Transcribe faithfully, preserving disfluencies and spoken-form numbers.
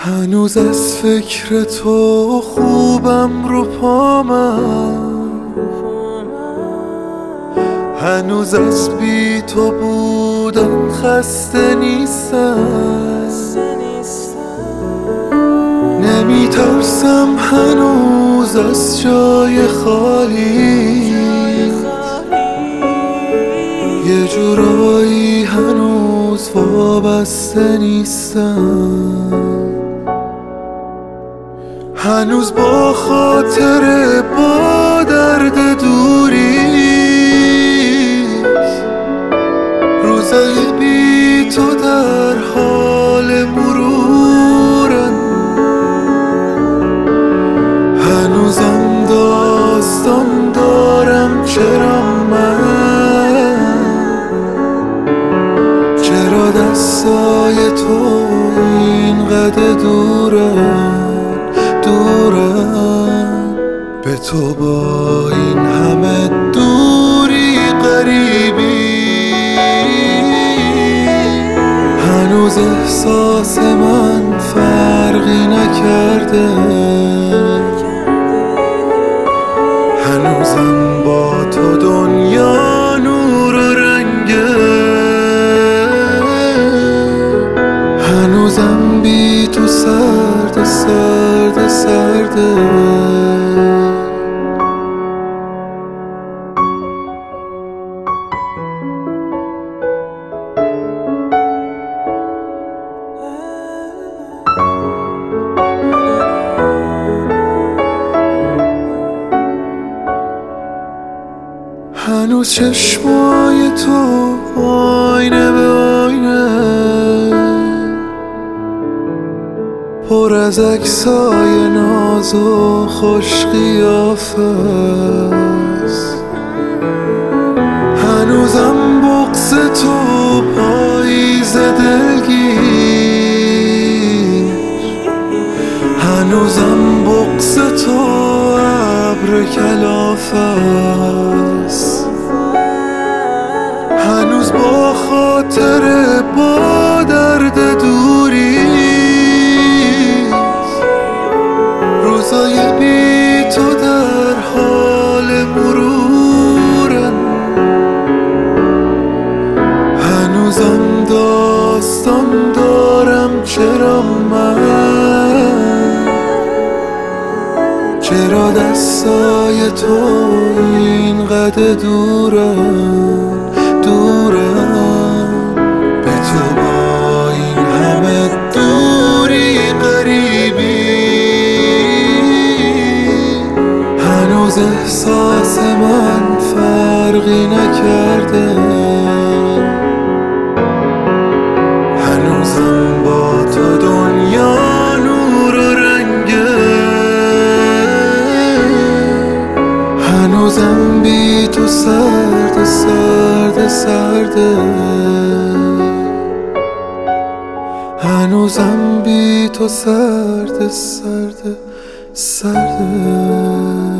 هنوز از فکر تو خوبم رو پامم، هنوز از بی تو بودن خسته نیستم. نمی ترسم هنوز از جای خالی، یه جورایی هنوز وابسته نیستم. هنوز با خاطر با درد دوریست، روزای بی تو در حال مرورن. هنوزم داستان دارم چرا من، چرا دستای تو اینقدر دورن دورم. به تو با این همه دوری غریبی، هنوز احساس من فرقی نکرده. هنوزم با تو دنیا نور و رنگه، هنوزم بی تو سرد سرد سرده. هنوز چشمای تو آینه به آینه، پر از عکسای ناز و خوش قیافه است. هنوزم بغض تو پاییز دلگیر، هنوزم بغض تو ابر کلافه است. هنوز با خاطر با درد دوریست، روزای بی تو در حال مرورن. هنوزم داستان دارم چرا من، چرا دستای تو اینقدر دورن دورم. به تو با این همه دوری غریبی، هنوز احساس من فرقی نکرده. هنوزم با تو دنیا نور و رنگه، هنوزم بی تو سرد سرد سرده. هنوزم بی تو سرد سرد سرده.